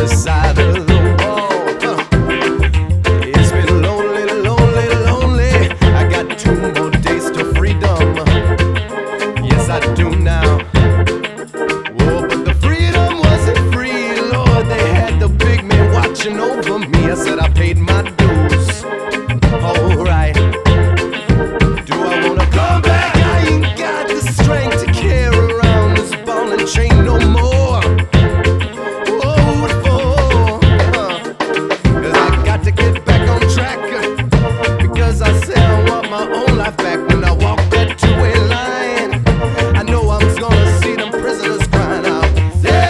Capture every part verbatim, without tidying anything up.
the side of the wall. Uh, it's been lonely, lonely, lonely. I got two more days to freedom. Yes, I do now. Oh, but the freedom wasn't free, Lord. They had the big man watching over me. I said I paid my dues. Alright. Do I wanna come back? I ain't got the strength to carry around this ball and chain no more. Oh, what for? Uh, Cause I got to get back on track. Because I said I want my own life back. When I walk that two-way line, I know I'm gonna see them prisoners crying out. Yeah,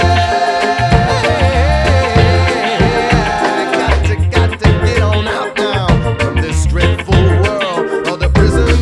got to, got to get on out now from this dreadful world of the prisoners.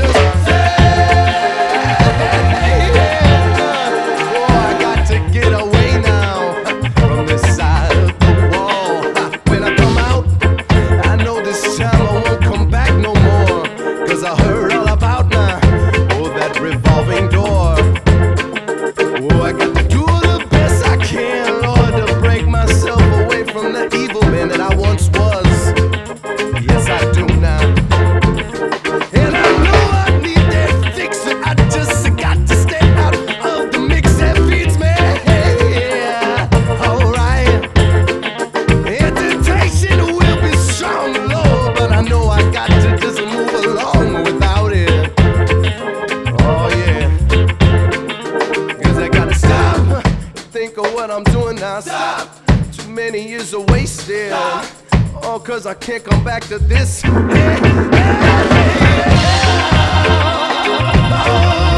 Oh, I got to get away now from this side of the wall. When I come out, I know this time I won't come back no more. Cause I heard all about now, oh, that revolving door. Oh, I got to do the best I can, Lord, to break myself away from the evil man that I once was. Yes, I do now. And I know I need that fix. I just got to stay out of the mix that feeds me. Yeah, alright. Temptation will be strong, Lord, but I know I got to just move along without it. Oh yeah. Cause I gotta stop. Think of what I'm doing now. Stop. Too many years are wasted. Stop. Oh, cause I can't come back to this. Hey, hey, hey, hey. Oh.